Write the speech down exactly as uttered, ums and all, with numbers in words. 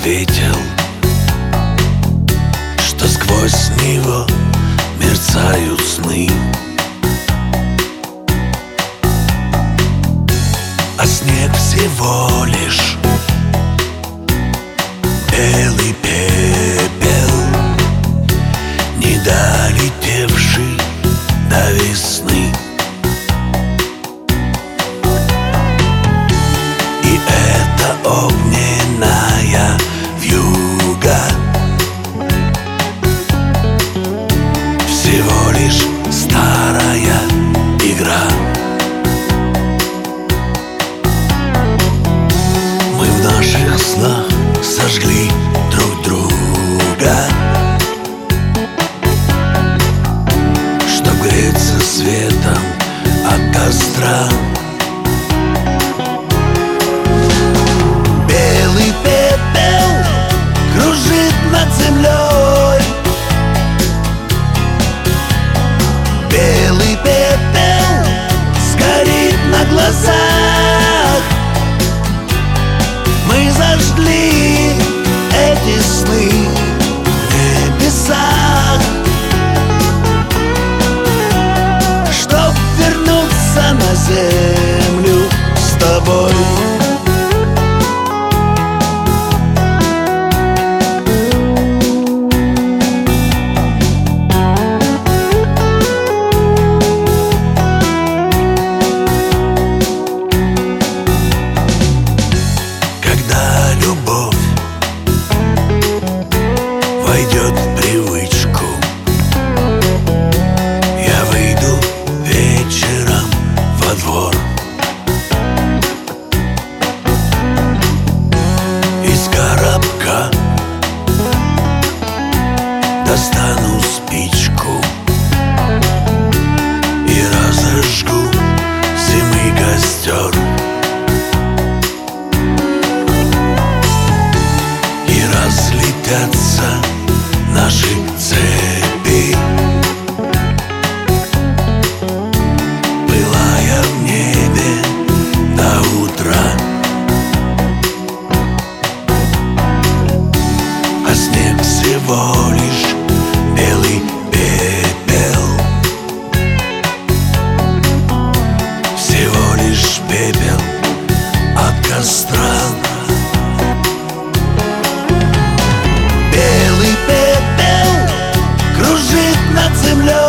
ответил, что сквозь него мерцают сны, а снег всего лишь белый пепел, не долетевший до весны. И это огненная вьюга, всего лишь старая игра. Мы в наших снах сожгли друг друга, чтоб греться светом от костра. Белый пепел кружит над землей, белый пепел сгорит на глазах. Мы зажгли эти сны в небесах, чтоб вернуться на землю с тобой. Войдет в привычку, я выйду вечером во двор. Из коробка достану спичку и разожгу зимний костер. И разлетятся наши цепи, пылая в небе до утра. А снег всего лишь белый пепел, всего лишь пепел от костра. Кружит над землей,